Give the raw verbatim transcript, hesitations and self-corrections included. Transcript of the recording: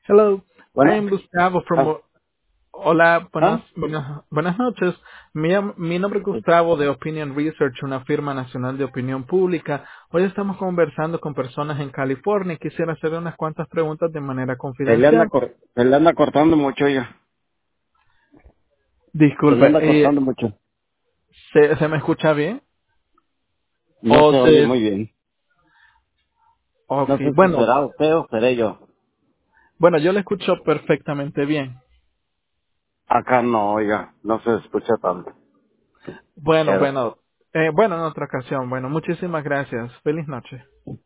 Hello, I Bueno, am Gustavo from... ah, Hola, buenas, ah, buenas, buenas noches. Mi, am- mi nombre es Gustavo de Opinion Research, una firma nacional de opinión pública. Hoy estamos conversando con personas en California y quisiera hacerle unas cuantas preguntas de manera se le anda, confidencial. cor- se le anda cortando mucho, ya. Se le Disculpe, anda eh, cortando mucho. ¿se, ¿se me escucha bien? No O se oye se... muy bien. Ok, No sé si bueno, será usted o seré yo. bueno, yo le escucho perfectamente bien. Acá no, oiga, no se escucha tanto. Bueno, Pero, bueno, eh, bueno, en otra ocasión. Bueno, muchísimas gracias. Feliz noche.